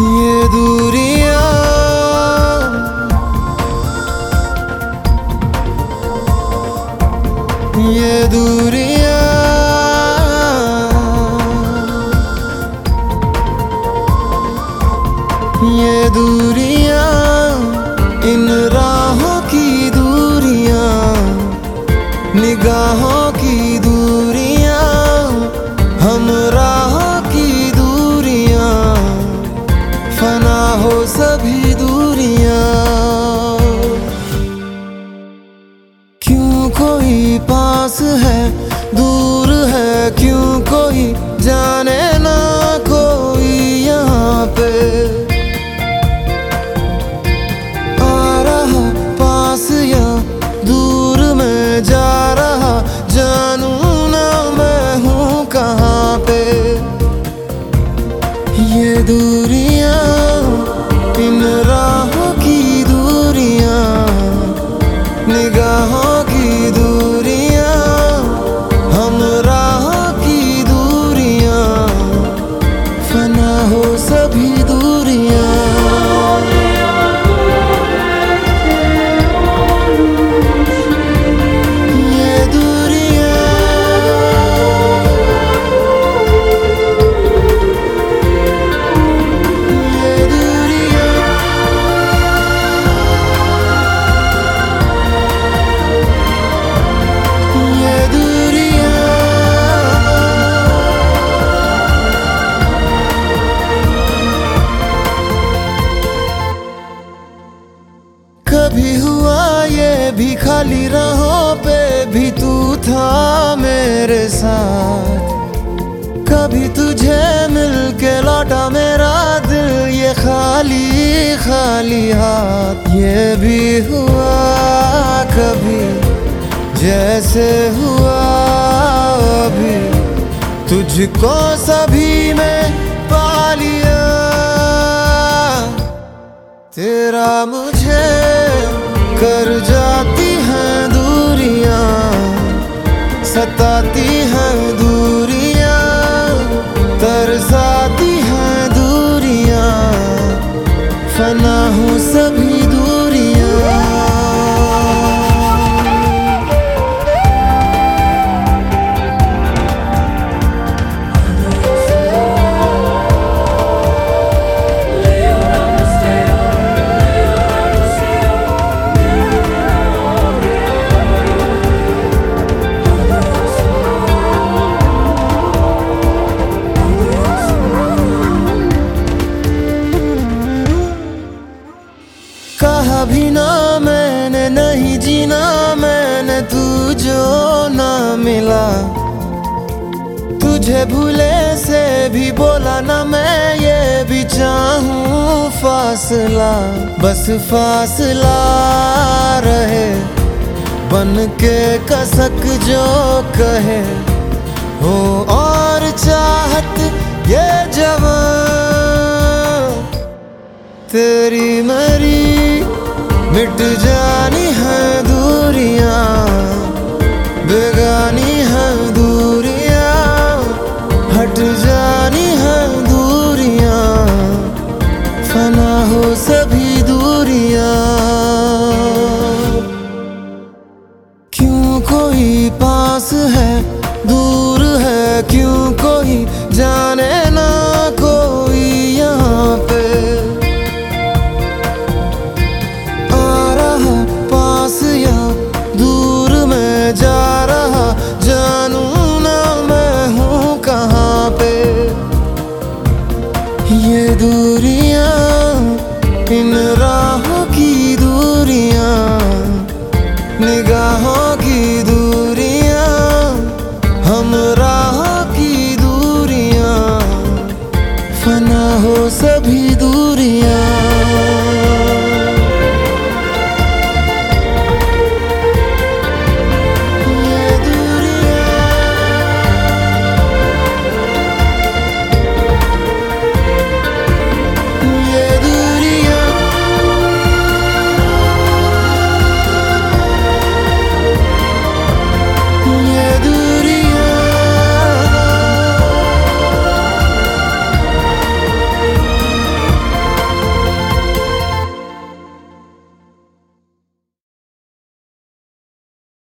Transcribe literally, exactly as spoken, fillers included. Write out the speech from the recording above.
ये दूरियां ये दूरियां ये दूरियां इन राहों की दूरियां निगाहों की दूरियां हम राहों की दूरियां फना हो सभी दूरियां। क्यों कोई पास है दूर है क्यों कोई जाने ना कोई यहाँ पे आ रहा पास या दूर में जा रहा जानू ना मैं हूँ कहाँ पे। ये दूरियां इन राहों की दूरियां निगाहों की दूरियां हम राहों की दूरियां फना हो सभी दूरियां। कभी हुआ ये भी खाली राहों पे भी तू था मेरे साथ कभी तुझे मिल के लौटा मेरा दिल ये खाली खाली हाथ। ये भी हुआ कभी जैसे हुआ अभी तुझको सभी में पा लिया तेरा मुझे कर जाती हैं दूरियां सताती हैं दूरियां तरसाती हैं दूरियां फना हो सभी दूरियां। कहा भी ना मैंने नहीं जीना मैंने तू जो ना मिला तुझे भूले से भी बोला ना मैं ये भी चाहूं फासला बस फासला रहे बन के कसक जो कहे हो और चाहत ये जवान तेरी मरी मिट जानी